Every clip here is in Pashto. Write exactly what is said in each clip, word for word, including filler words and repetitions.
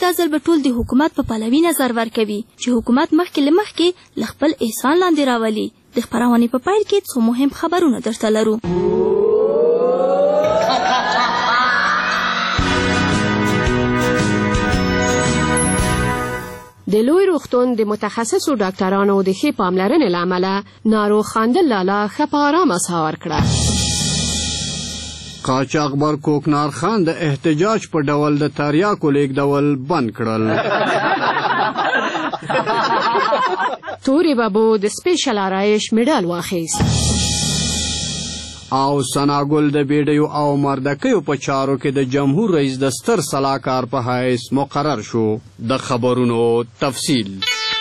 دا ځل به ټول د حکومت په پلوي نظر ورکوي چې حکومت مخکې له مخکې له خپل احسان لاندې راولي. د خپرونې په پیل کې څو مهم خبرونه درته لرو. د لوی روغتون د متخصصو ډاکټرانو د ښې پاملرنې له امله ناروغ خاندل لالا ښه په ارامه ساه ورکړه. قاچاقبر کوکنار خان د احتجاج په ډول د تریاکو لیږدول بند کړل. تورې بابو د سپیشل آرایش میډال واخیست. او ثناګل د بیډیو او مردکیو په چارو کې د جمهور رئیس د ستر سلاکار په حیث مقرر شو. د خبرونو تفصیل.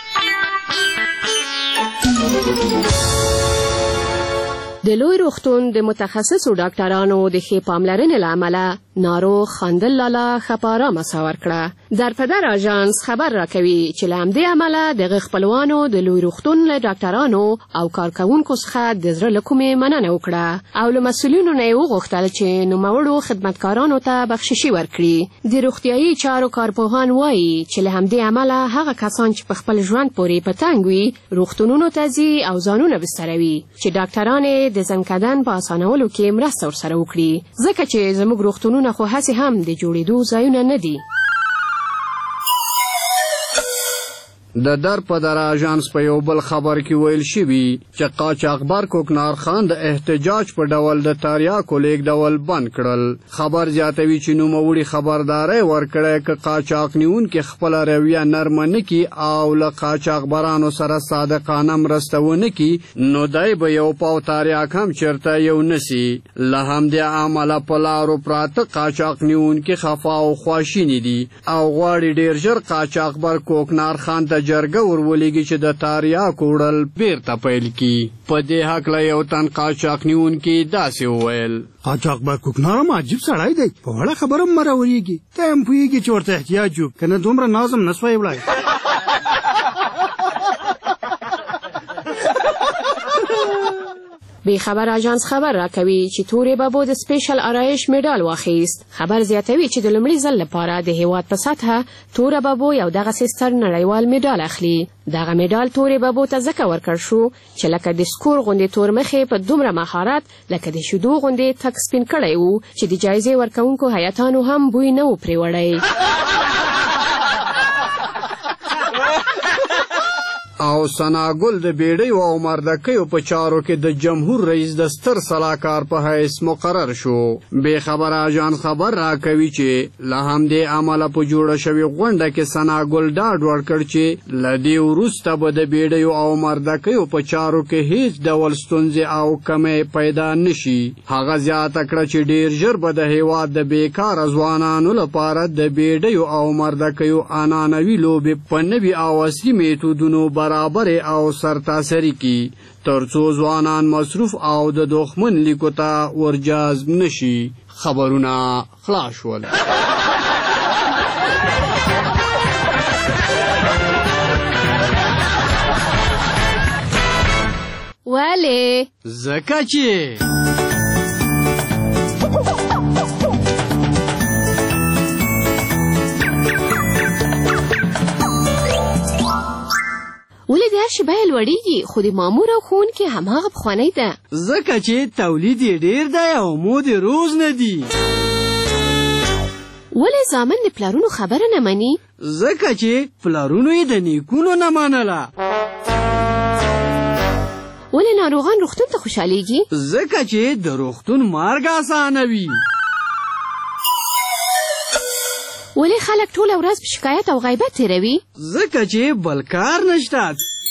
د لوی روغتون د متخصصو ډاکټرانو د ښې پاملرنې له امله ناروغ خاندل لالا ښه په ارامه ساه ورکړه. درپدر آژانس خبر راکوي چې له همدې امله دغه خپلوانو د لوی روغتون له ډاکټرانو او کارکوونکو څخه د زړه له کومې مننه وکړه او له مسؤلینو نه یې وغوښتل چې نوموړو خدمتکارانو ته بخششي ورکړي. د روغتیایي چارو کارپوهان وایي چې له همدې امله هغه کسان چې په خپل ژوند پورې په تنګ وي روغتونونو ته ځي او ځانونه بستروي چې ډاکټران یې د زنکدن په اسانولو کې مرسته ورسره وکړي، ځکه چې زموږ روغتونونه خو هسې هم د جوړېدو ځایونه نه دي. د در په در آژانس په یو بل خبر کې ویل شوي چې قاچاقبر کوکنار خان د احتجاج په ډول د تریاکو لیږدول بند کړل. خبر زیاتوي چې نوموړي خبرداری ورکړی که قاچاق نیونکي خپله رویه نرمه نه کړي او له قاچاقبرانو سره صادقانه مرسته ونه کړي نو دی به یو پاو تریاک هم چېرته یو نسي. له همدې امله په لارو پراته قاچاق نیونکي خفا او خواشیني دي او غواړي ډېر ژر قاچاقبر کوکنار خان ته جرګه ورولېږي چې د تریاکو وړل بیرته پیل کړي. په دې هکله یو تن قاچاق نیونکي داسې وویل: قاچاقبر کوکنار هم عجیب سړی دی، په وړه خبره هم مراورېږي. ته هم پوهېږي چې ورته احتیاج و، که نه دومره نازم نه سوی وړی. بی خبر آژانس خبر راکوي چې تورې بابو د سپیشل آرایش میډال واخیست. خبر زیاتوي چې د لومړي ځل لپاره د هیواد په سطحه توره بابو یو دغسې ستر نړیوال میډال اخلي. دغه میډال تورې بابو ته ځکه ورکړ شو چې لکه د سکور غوندې تور مخې په دومره مهارت لکه د شیدو غوندې تک سپین کړی و چې د جایزې ورکوونکو هیاتانو هم بوی نه و پرې وړی. او ثناګل د بیډیو او مردکیو په چارو کې د جمهور رئیس د ستر سلاکار په حیث مقرر شو. بې خبر آژانس خبر راکوي چې له همدې امله په جوړه شوې غونډه کې ثناګل ډاډ ورکړ چې له دې وروسته به د بیډیو او مردکیو په چارو کې هیڅ ډول ستونزې او کمې پیدا نشي. هغه زیاته کړه چې ډېر ژر به د هیواد د بیکاره ځوانانو لپاره د بیډیو او مردکیو عنعنوي لوبې په نوي او عصري میتودونو برابر او سرتاسری کی ترڅو ځوانان مصروف او د دښمن لیکو ته ورجذب نشي. خبرونه خلاص شول. ولې؟ ځکه چې ولې د هر شي بیه لوړېږي خو د مامور او ښوونکي هماغه پخوانۍ ده. ځکه چې تولید یې ډېر دی او مود یې روز نه دي. ولې زامن د پلارونو خبره نه مني؟ ځکه چې پلارونو یې د نیکونو نه منله. ولې ناروغان روغتون ته خوشحالیږي؟ ځکه چې د روغتون مرګ اسانه وي. ولې خلک ټوله ورځ په شکایت او غیبت تېروي؟ ځکه چې بل کار نشته.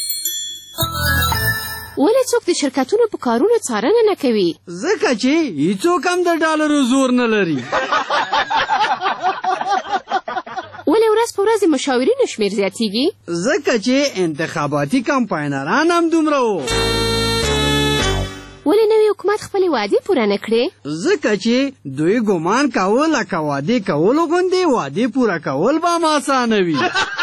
ولې څوک د شرکتونو په کارونو څارنه نه کوي؟ ځکه چې هیڅوک هم د ډالرو زور نه لري. ولې ورځ په ورځ د مشاورینو شمېر زیاتېږي؟ ځکه چې انتخاباتي کمپاینران هم دومره وو. ولې نوی حکومت خپلې وعدې پوره نه کړې؟ ځکه چې دوی ګمان کاوه لکه وعدې کولو غوندې وعدې پوره کول به هم اسانه وي.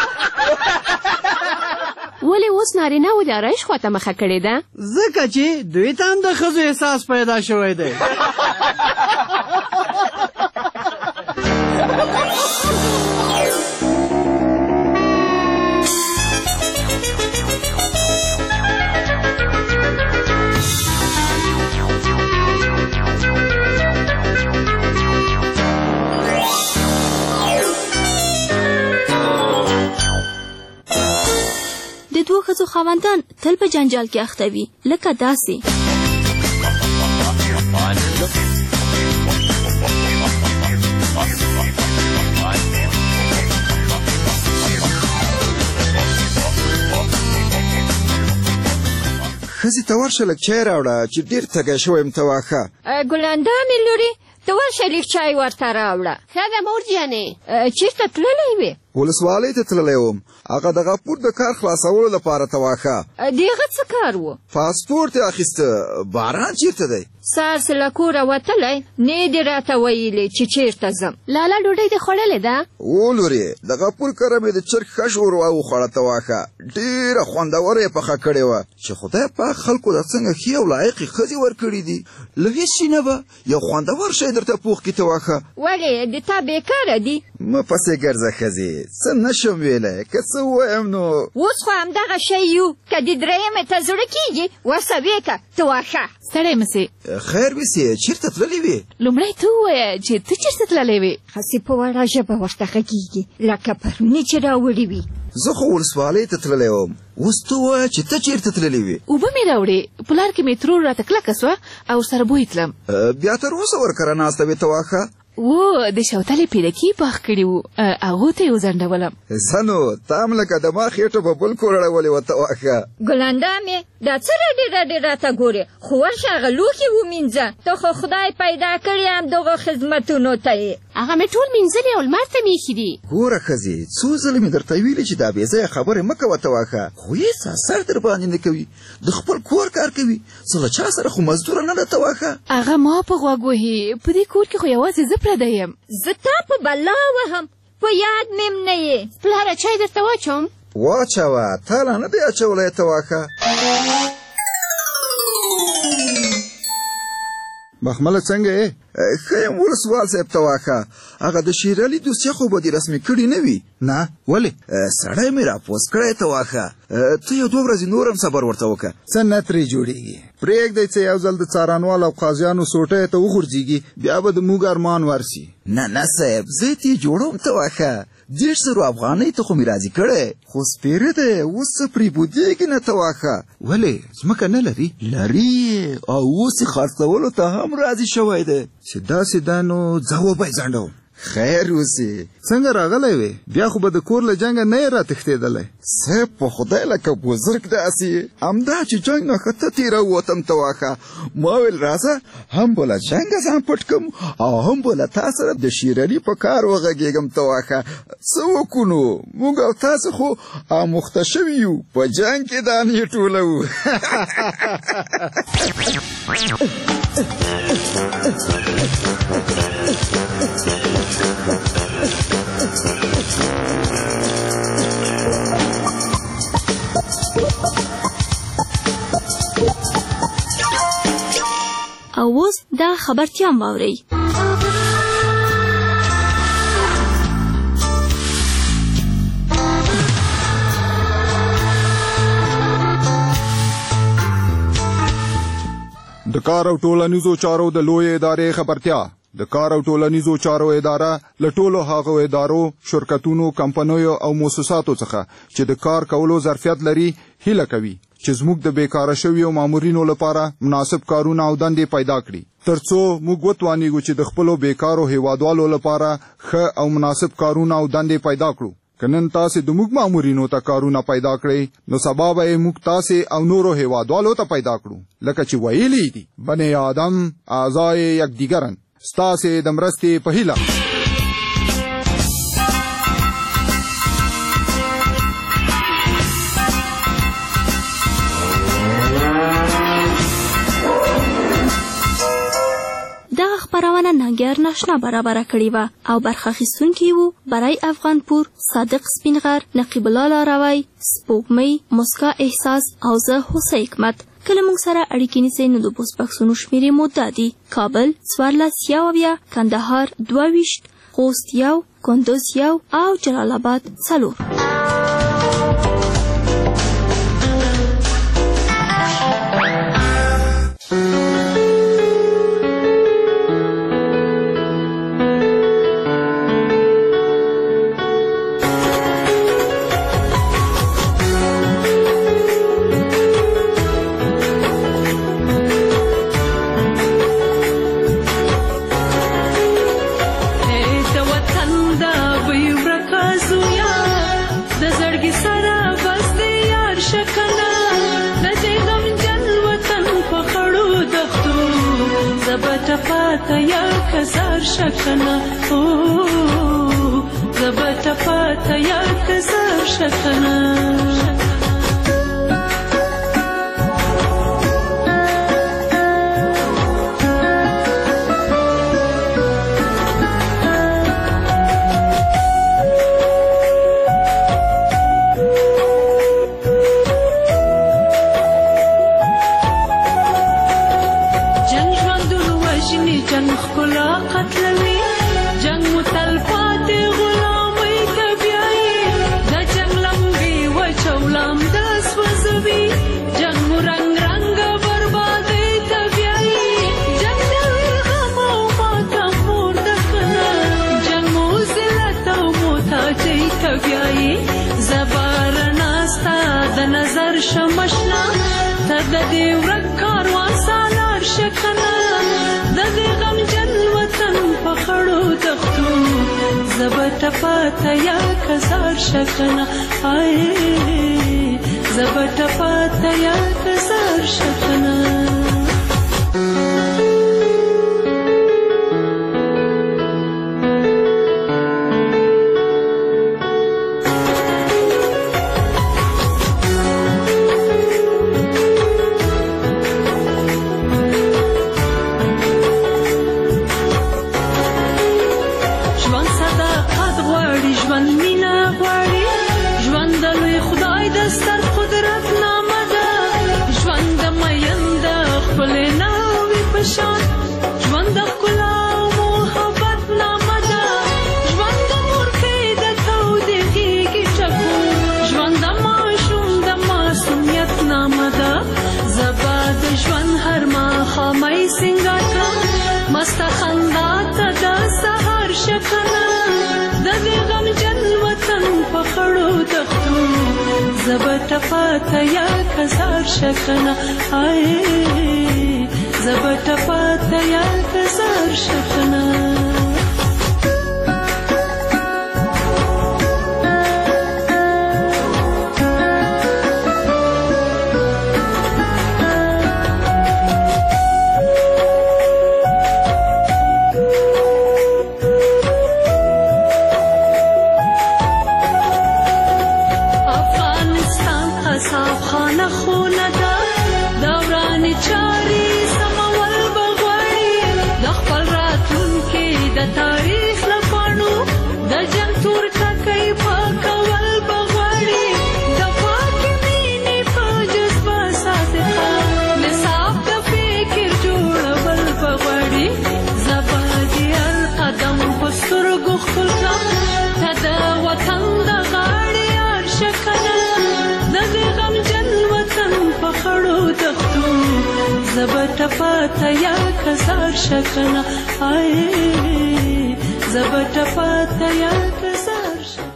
ولې اوس نارینه‌وو د آرایش خواته مخه کړې ده؟ ځکه چې دوی ته هم د ښځو احساس پیدا شوی دی. ښځو خاوندان تل په جنجال کې اخته وي لکه داسې. ښځې ته ورشه لږ چای راوړه چې ډېر تږی شوی یم ته واښه. ګلنده مې لورې ته ورشه لږ چای ورته راوړه. ښه ده مور جانې. چېرته تللی وې؟ ولسوالۍ ته تللی وم. هغه د غفور د کار خلاصولو لپاره ته واښه. د هغه څه کار و؟ پاسپورټ یې اخیسته. باران چېرته دی؟ سهار څه له کوره وتلی نه دې راته ویلې چې چېرته ځم. لالا ډوډۍ دې خوړلې ده؟ و لورې د غفور کره مې د چرګ ښه شوروا وخوړه ته واښه. ډېره خوندوره یې پخه کړې وه چې خدای پاک خلکو د څنګه ښې او لایقې ښځې ورکړي دي. له هېڅ شي نه به یو خوندور شی درته پوخ کړي ته واښه. ولې د تا بېکاره دي؟ مه پسې ګرځه ښځې څه نشم ویلی که څه ووایم نو اوس خو همدغه شی یو که د درېیمې ته زړه کېږي ورسه ویې که ته واښه. ستړی مه سې. خیر وسې چېرته تللې وې؟ لومړی ته ووایه چې ته چېرته تللی وې؟ هسې په وړه ژبه ورته غږېږي لکه پرونی چې راوړي وي. زه خو ولسوالۍ ته تللی وم. اوس ته ووایه چې ته چېرته تللې وې؟ اوبه مې راوړې. په لار کې مې ترور راته کلکه سوه او سره بوی تلم. بیا تر اوسه ورکره ناسته وې ته واښه؟ و د شوتلې پیرکي پاخ کړي وو هغو ته یې وځنډولم. ښه نو تا هم لکه د ما خېټه په بل کور اړولې وه ته واښه. ګلنده مې دا څه راډې راډې راته ګورې خو ورشه هغه لوښي ومینځه. ته خو خدای پیدا کړې همدغو خدمتونو ته یې. هغه مې ټول مینځلي او لمر ته مې ایښي دي. ګوره ښځې څو ځله مې درته ویلي چې دا بېځایه خبرې مه کوه ته واښه خو هېڅ اثر در باندې نه کوي. د خپل کور کار کوي څه له چا سره خو مزدوره نه ده ته واښه. هغه ما په غوږ وهي په دې کور کې خو یوازې زه پردی یم. زه تا په بلا وهم په یاد مې م نه یې. پلاره چای درته واچوم؟ واچوه تا لا نه دی اچولی ته واښه. بخمله څنګه یې؟ ښه یم ولسوال صاحب ته واښه. هغه د شیر علي دوسیه خو به دې رسمي کړي نه وي؟ نه ولې؟ سړی مې راپوست کړی ته واښه. ته یو دوه ورځې نور هم صبر ورته وکړه. څه نه ترې جوړېږي. پرېږدئ چې یو ځل د څارنوالو او قاضیانو سوټیو ته وغورځېږي بیا به د موږ ارمان ورسي. نه نه صاحب زه یې جوړوم ته واښه. دېرش زرو افغانۍ ته خو مې راضي کړی خو سپېره دی اوس څه پرې بودېږي نه ته واښه. ولې ځمکه نه لري؟ لري او اوس یې خرڅولو ته هم راضي شوی دی. چې داسې ده نو ځه وبه یې ځنډوم. خیر اوسې. څنګه راغلی وې؟ بیا خو به د کور له جنګه نه یې راتښتېدلی. صاحب په خدای لکه بزرګ داسې همدا چې جنګ نه ښه تېره ووتم ته واښه. ما ویل راځه هم به له جنګه ځان پټ کړم او هم به له تا سره د شیر علي په کار وغږېږم ته واښه. څه وکړو نو موږ او تاسې خو آموخته شوي یو په جنګ کې دانې ټولوو. او اوس دا خبرتیام واورئ. د کار او ټولنیزو چارو د لوی ادارې خبرتیا. د کار او ټولنیزو چارو اداره له ټولو هغو ادارو، شرکتونو، کمپنیو او مؤسساتو څخه چې د کار کولو ظرفیت لري هیله کوي چې زموږ د بیکاره شویو مامورینو لپاره مناسب کارونه او دندې پیدا کړي ترڅو موږ وتوانیږو چې د خپلو بیکارو هیوادوالو لپاره ښه او مناسب کارونه او دندې پیدا کړو. که نن تاسې د موږ مامورینو ته کارونه پیدا کړئ نو سبا به یې موږ تاسې او نورو هیوادوالو ته پیدا کړو. لکه چې ویلي دي بنی آدم اعضای یکدیگرند. ستاسې د مرستې په هیله. دغه خپرونه ننګیار ناشنا برابره کړې وه او برخه اخیستونکي وو برای افغانپور، صادق سپینغر، نقیب الله لاروی، سپوږمۍ، مسکا احساس او زه هوسۍ حکمت. کله موږ سره اړیکې نیسئ نو د پوسټ بکسونو شمېرې مو دا دي: کابل څوارلس یو اویا، کندهار دوه ویشت، خوست یو، کندوز یو او جلال آباد څلور. پاته یا کزار شکنه زبته پاته یا کزار شکنه نظر شمشنا تا د دې ورک کاروان سالار شکنه د دې غمجن وطن په خړو دښتو زه به ټپاته یا کزار شکنه آی زه به ټپاته یا کزار شکنه مستا خندا ته د سهار شکنه د دې غمجن وطن په خړو دښتو زه به ټپاته یا کزار شکنه آی زه به ټپاته یا کزار شکنه زه به ټپاته یا کزار شکنه آی زه به ټپاته یا کزار